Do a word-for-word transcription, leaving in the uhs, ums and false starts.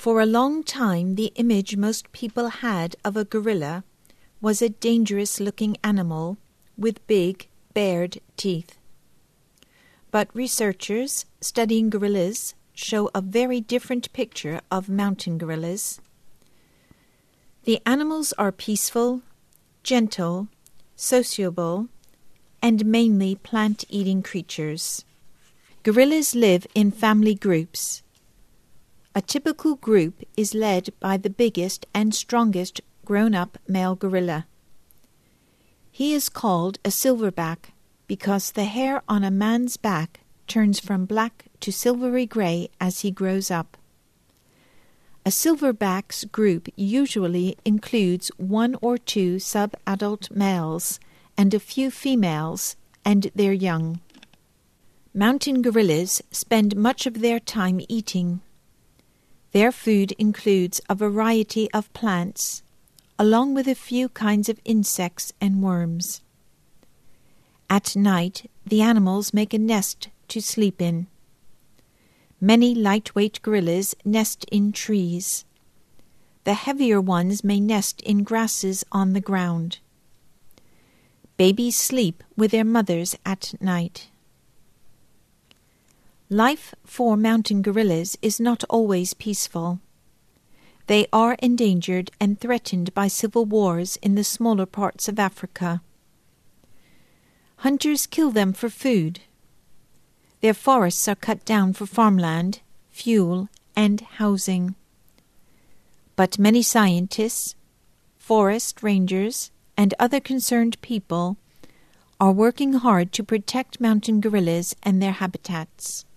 For a long time, the image most people had of a gorilla was a dangerous-looking animal with big, bared teeth. But researchers studying gorillas show a very different picture of mountain gorillas. The animals are peaceful, gentle, sociable, and mainly plant-eating creatures. Gorillas live in family groups. A typical group is led by the biggest and strongest grown-up male gorilla. He is called a silverback because the hair on a man's back turns from black to silvery gray as he grows up. A silverback's group usually includes one or two sub-adult males and a few females and their young. Mountain gorillas spend much of their time eating. Their food includes a variety of plants, along with a few kinds of insects and worms. At night, the animals make a nest to sleep in. Many lightweight gorillas nest in trees. The heavier ones may nest in grasses on the ground. Babies sleep with their mothers at night. Life for mountain gorillas is not always peaceful. They are endangered and threatened by civil wars in the smaller parts of Africa. Hunters kill them for food. Their forests are cut down for farmland, fuel, and housing. But many scientists, forest rangers, and other concerned people are working hard to protect mountain gorillas and their habitats.